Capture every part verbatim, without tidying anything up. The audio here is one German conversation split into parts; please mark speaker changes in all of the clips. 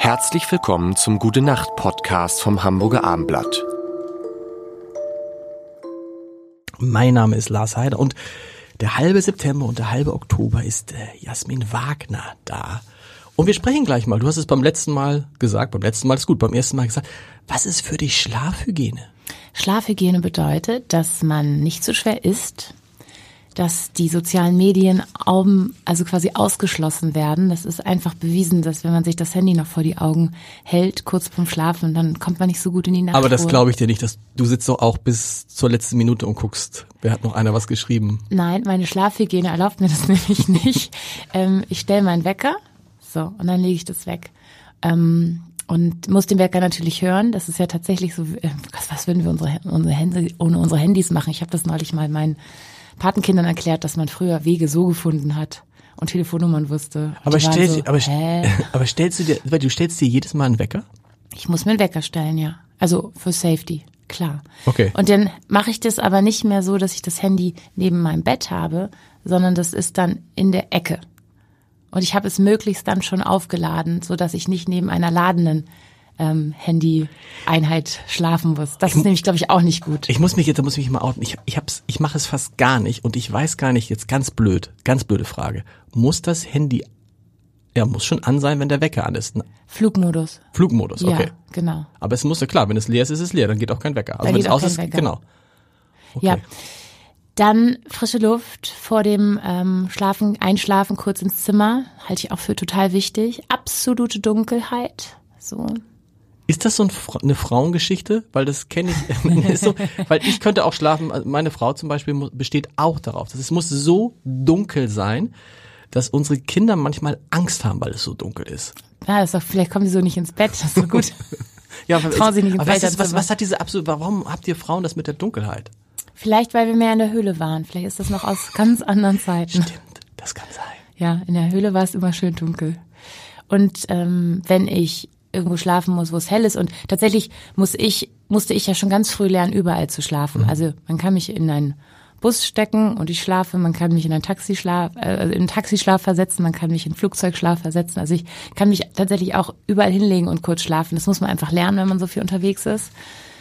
Speaker 1: Herzlich willkommen zum Gute-Nacht-Podcast vom Hamburger Abendblatt.
Speaker 2: Mein Name ist Lars Heider und der halbe September und der halbe Oktober ist äh, Jasmin Wagner da. Und wir sprechen gleich mal, du hast es beim letzten Mal gesagt, beim letzten Mal ist gut, beim ersten Mal gesagt, was ist für dich Schlafhygiene?
Speaker 3: Schlafhygiene bedeutet, dass man nicht so schwer isst, dass die sozialen Medien Augen, also quasi ausgeschlossen werden. Das ist einfach bewiesen, dass wenn man sich das Handy noch vor die Augen hält, kurz vorm Schlafen, dann kommt man nicht so gut in die Nachtruhe.
Speaker 2: Aber das glaube ich dir nicht, dass du sitzt doch auch bis zur letzten Minute und guckst, wer hat noch einer was geschrieben?
Speaker 3: Nein, meine Schlafhygiene erlaubt mir das nämlich nicht. ähm, ich stelle meinen Wecker, so, und dann lege ich das weg. Ähm, und muss den Wecker natürlich hören. Das ist ja tatsächlich so, äh, was, was würden wir unsere, unsere Hände, ohne unsere Handys machen? Ich habe das neulich mal meinen Patenkindern erklärt, dass man früher Wege so gefunden hat und Telefonnummern wusste.
Speaker 2: Aber, stell,
Speaker 3: so,
Speaker 2: aber,
Speaker 3: hä?
Speaker 2: aber stellst du dir, weil du stellst dir jedes Mal einen Wecker?
Speaker 3: Ich muss mir einen Wecker stellen, ja. Also für Safety, klar.
Speaker 2: Okay.
Speaker 3: Und dann mache ich das aber nicht mehr so, dass ich das Handy neben meinem Bett habe, sondern das ist dann in der Ecke. Und ich habe es möglichst dann schon aufgeladen, so dass ich nicht neben einer ladenden ähm, Handy-Einheit schlafen muss. Das
Speaker 2: ich,
Speaker 3: ist nämlich, glaube ich, auch nicht gut.
Speaker 2: Ich muss mich jetzt, da muss ich mich mal outen. Ich, ich hab's, ich mache es fast gar nicht und ich weiß gar nicht, jetzt ganz blöd, ganz blöde Frage. Muss das Handy, ja, muss schon an sein, wenn der Wecker an ist?
Speaker 3: Flugmodus.
Speaker 2: Flugmodus, okay.
Speaker 3: Ja, genau.
Speaker 2: Aber es muss ja klar, wenn es leer ist, ist es leer, dann geht auch kein Wecker. Also
Speaker 3: da
Speaker 2: wenn
Speaker 3: geht
Speaker 2: es
Speaker 3: auch
Speaker 2: aus
Speaker 3: kein
Speaker 2: ist,
Speaker 3: Wecker.
Speaker 2: genau. Okay.
Speaker 3: Ja. Dann frische Luft vor dem ähm, Schlafen, Einschlafen kurz ins Zimmer, halte ich auch für total wichtig. Absolute Dunkelheit, so.
Speaker 2: Ist das so ein, eine Frauengeschichte? Weil das kenne ich, ist so, weil ich könnte auch schlafen, meine Frau zum Beispiel besteht auch darauf, dass es muss so dunkel sein, dass unsere Kinder manchmal Angst haben, weil es so dunkel ist.
Speaker 3: Ja, das ist doch, vielleicht kommen sie so nicht ins Bett, das ist so gut.
Speaker 2: Ja, aber
Speaker 3: trauen sie nicht ins
Speaker 2: was,
Speaker 3: Bett.
Speaker 2: ist, was, was hat diese absolut, warum habt ihr Frauen das mit der Dunkelheit?
Speaker 3: Vielleicht, weil wir mehr in der Höhle waren. Vielleicht ist das noch aus ganz anderen Zeiten.
Speaker 2: Stimmt, das kann sein.
Speaker 3: Ja, in der Höhle war es immer schön dunkel. Und ähm, wenn ich irgendwo schlafen muss, wo es hell ist, und tatsächlich muss ich, musste ich ja schon ganz früh lernen, überall zu schlafen. Mhm. Also man kann mich in einen Bus stecken und ich schlafe, man kann mich in einen Taxischlaf, äh, in einen Taxischlaf versetzen, man kann mich in einen Flugzeugschlaf versetzen. Also ich kann mich tatsächlich auch überall hinlegen und kurz schlafen. Das muss man einfach lernen, wenn man so viel unterwegs ist.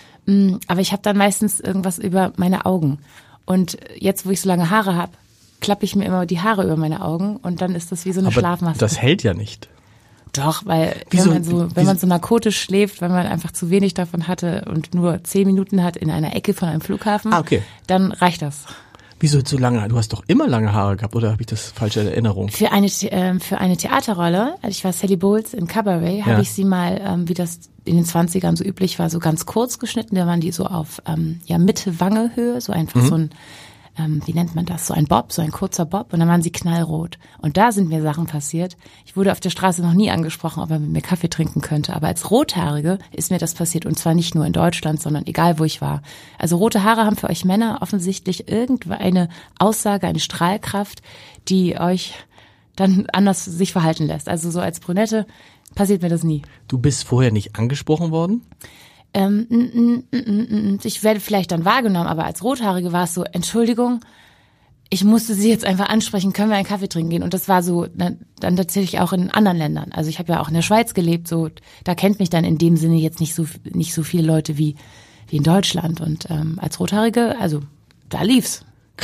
Speaker 3: Aber ich habe dann meistens irgendwas über meine Augen. Und jetzt, wo ich so lange Haare habe, klappe ich mir immer die Haare über meine Augen und dann ist das wie so eine
Speaker 2: Aber
Speaker 3: Schlafmaske.
Speaker 2: Das hält ja nicht.
Speaker 3: Doch, weil
Speaker 2: Wieso,
Speaker 3: wenn man so, wenn man so narkotisch schläft, wenn man einfach zu wenig davon hatte und nur zehn Minuten hat in einer Ecke von einem Flughafen,
Speaker 2: ah, okay.
Speaker 3: dann reicht das.
Speaker 2: Wieso so lange? Du hast doch immer lange Haare gehabt, oder habe ich das falsche Erinnerung?
Speaker 3: Für eine äh, für eine Theaterrolle, also ich war Sally Bowles in Cabaret, habe
Speaker 2: ja.
Speaker 3: ich sie mal, ähm, wie das in den zwanzigern so üblich war, so ganz kurz geschnitten. Da waren die so auf ähm, ja Mitte Wangehöhe, so einfach mhm. so ein, ähm, wie nennt man das, so ein Bob, so ein kurzer Bob. Und dann waren sie knallrot. Und da sind mir Sachen passiert. Ich wurde auf der Straße noch nie angesprochen, ob er mit mir Kaffee trinken könnte. Aber als Rothaarige ist mir das passiert. Und zwar nicht nur in Deutschland, sondern egal, wo ich war. Also rote Haare haben für euch Männer offensichtlich irgendeine Aussage, eine Strahlkraft, die euch dann anders sich verhalten lässt. Also so als Brünette passiert mir das nie.
Speaker 2: Du bist vorher nicht angesprochen worden?
Speaker 3: Ähm, n, n, n, n, ich werde vielleicht dann wahrgenommen, aber als Rothaarige war es so, Entschuldigung, ich musste sie jetzt einfach ansprechen, können wir einen Kaffee trinken gehen? Und das war so dann, dann tatsächlich auch in anderen Ländern. Also ich habe ja auch in der Schweiz gelebt, so da kennt mich dann in dem Sinne jetzt nicht so nicht so viele Leute wie wie in Deutschland. Und ähm, als Rothaarige, also da lief's.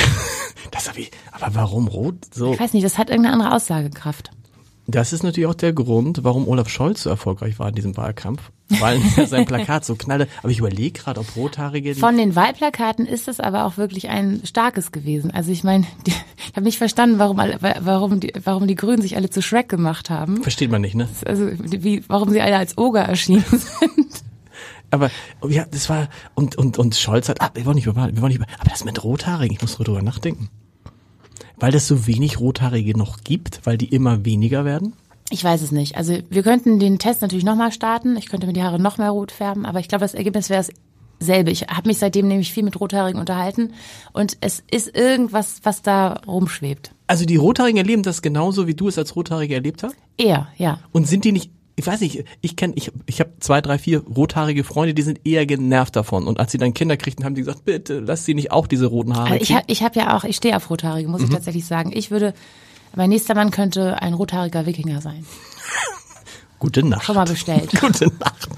Speaker 2: Das hab ich, aber warum rot? So.
Speaker 3: Ich weiß nicht, das hat irgendeine andere Aussagekraft.
Speaker 2: Das ist natürlich auch der Grund, warum Olaf Scholz so erfolgreich war in diesem Wahlkampf, weil sein Plakat so knallte. Aber ich überlege gerade, ob Rothaarige...
Speaker 3: Von den Wahlplakaten ist es aber auch wirklich ein starkes gewesen. Also ich meine, ich habe nicht verstanden, warum alle, warum die, warum die Grünen sich alle zu Shrek gemacht haben.
Speaker 2: Versteht man nicht, ne?
Speaker 3: Also wie, warum sie alle als Oger erschienen sind.
Speaker 2: Aber ja, das war und und und Scholz hat, ah, wir wollen nicht über, wir wollen nicht über, aber das mit Rothaarigen, ich muss drüber nachdenken. Weil es so wenig Rothaarige noch gibt, weil die immer weniger werden?
Speaker 3: Ich weiß es nicht. Also wir könnten den Test natürlich nochmal starten. Ich könnte mir die Haare noch mehr rot färben, aber ich glaube, das Ergebnis wäre dasselbe. Ich habe mich seitdem nämlich viel mit Rothaarigen unterhalten und es ist irgendwas, was da rumschwebt.
Speaker 2: Also die Rothaarigen erleben das genauso, wie du es als Rothaarige erlebt hast?
Speaker 3: Eher, ja.
Speaker 2: Und sind die nicht, ich weiß nicht, ich kenne, ich, ich habe zwei, drei, vier rothaarige Freunde, die sind eher genervt davon. Und als sie dann Kinder kriegten, haben die gesagt, bitte, lass sie nicht auch diese roten Haare
Speaker 3: also ich
Speaker 2: kriegen.
Speaker 3: habe ich hab ja auch, ich stehe auf Rothaarige, muss mhm. ich tatsächlich sagen. Ich würde, mein nächster Mann könnte ein rothaariger Wikinger sein.
Speaker 2: Gute Nacht.
Speaker 3: Schon mal bestellt.
Speaker 2: Gute Nacht.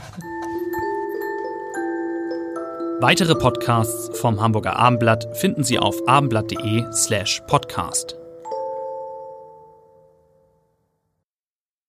Speaker 4: Weitere Podcasts vom Hamburger Abendblatt finden Sie auf abendblatt.de slash podcast.